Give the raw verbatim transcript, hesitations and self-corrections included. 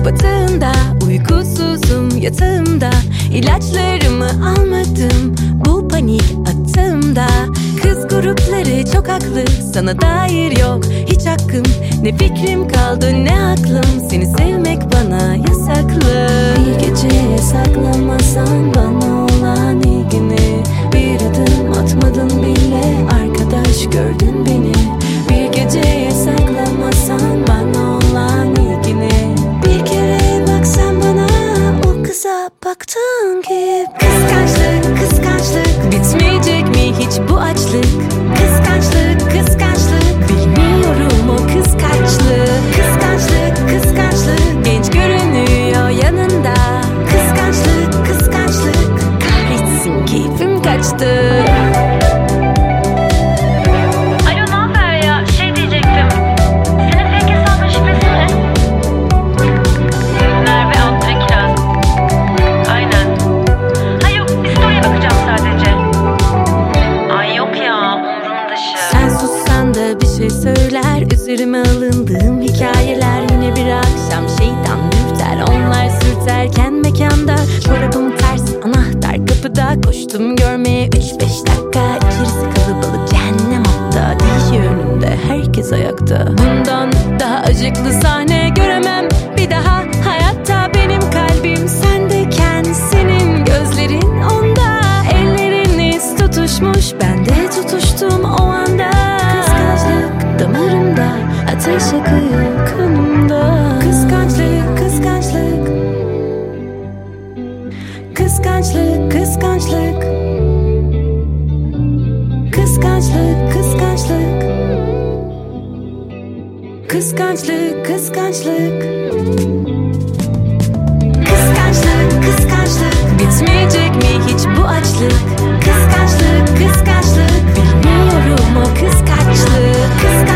batığında, uykusuzum yatağımda, ilaçlarımı almadım bu panik atağımda. Kız grupları çok haklı, sana dair yok hiç hakkım. Ne fikrim kaldı ne aklım, seni sevmek bana yasaklı. Bir geceye saklamasan bana olan ilgini, bir adım atmadın bile arkadaş gördün beni. Bir geceye saklamasan bana olan ilgini, bir kere baksan bana o kıza baktığın gibi. Kıskançlık, kıskançlık, bitmeyecek mi hiç bu açlık? Kıskançlık, kıskançlık, bilmiyorum o kıskançlık. Kıskançlık, kıskançlık, genç görünüyor yanında. Kıskançlık, kıskançlık, kahretsin keyfim kaçtı. Alo, ne haber ya? Şey diyecektim. Senin fake hesabın şifresi ne? Merve Altın'a Kiraz. Aynen. Ha yok, bir story'e bakacağım sadece. Ay yok ya, umurum dışı. Sen sussan da bir şey söyler, üzerime alındığım hikayeler. Yine bir akşam şeytan dürter, onlar sürterken mekanda. Çorabım ters, anahtar kapıda, koştum görmeye üç beş dakika. İçerisi kalabalık, cehennem hatta, D J önünde, herkes ayakta. Bundan daha acıklı sahne göremem bir daha hayatta. Benim kalbim sendeyken senin gözlerin onda. Elleriniz tutuşmuş, ben de tutuştum o anda. Kıskançlık damarımda, ateş yakıyor kanımda. Kıskançlık, kıskançlık, kıskançlık, kıskançlık, kıskançlık, kıskançlık, kıskançlık, kıskançlık, kıskançlık, kıskançlık, bitmeyecek mi hiç bu açlık? Kıskançlık, kıskançlık, bilmiyorum o kıskançlık. Kıskançlık,